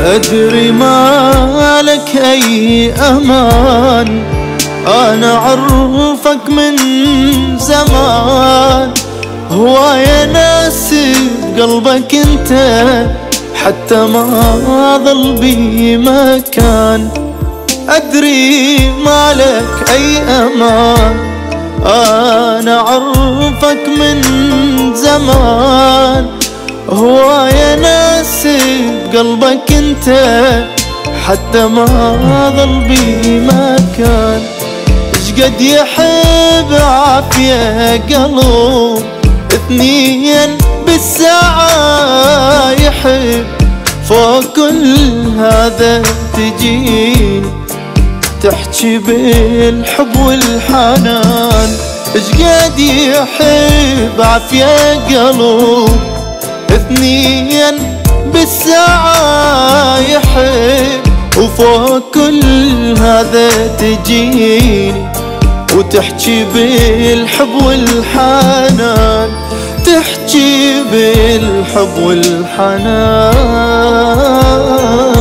أدري ما لك أي أمان، أنا أعرفك من زمان. هواية ناس بقلبك انت، حتى ما ظل بي مكان. أدري ما لك أي أمان، أنا أعرفك من زمان. هواية ناس بقلبك انت، حتى ما ظل بي مكان. اشقد يحب عافية قلب، اثنين بالساعة يحب. فوق كل هذا تجيني تحكي بالحب والحنان. اشقد يحب عافية قلب، اثنين بالساعة يحب. وفوق كل هذا تجيني وتحكي بالحب والحنان، تحكي بالحب والحنان.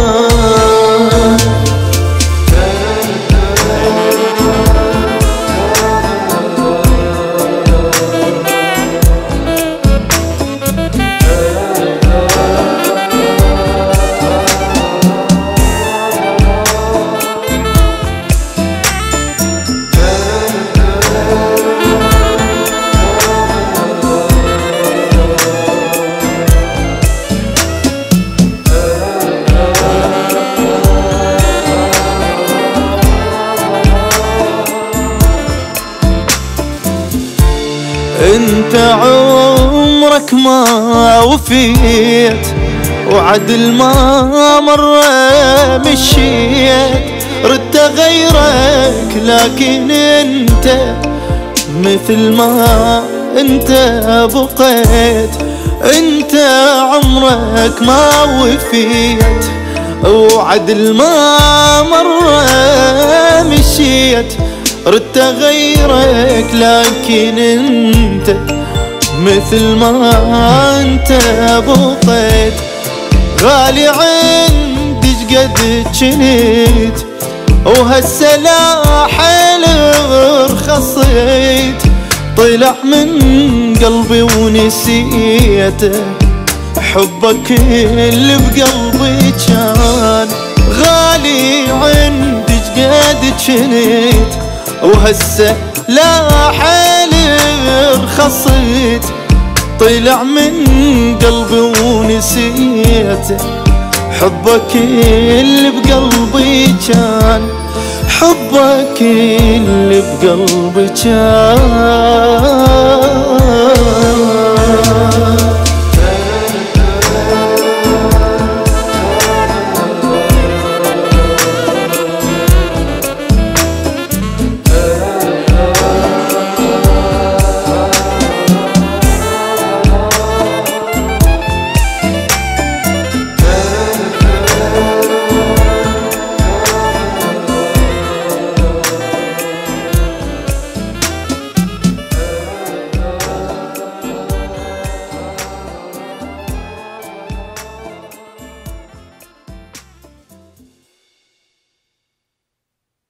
انت عمرك ما وفيت، وعدل ما مرة مشيت. ردت غيرك لكن انت مثل ما انت بقيت. انت عمرك ما وفيت، وعدل ما مرة مشيت. ردت غيرك لكن انت مثل ما انت بقيت. غالي عندي شقد جنيت، وهسه لا حيل رخصيت. طلع من قلبي ونسيته، حبك اللي بقلبي كان. غالي عندي شقد جنيت، وهسه لا حيل رخصيت. طلع من قلبي ونسيته، حبك اللي بقلبي كان. حبك اللي بقلبي كان.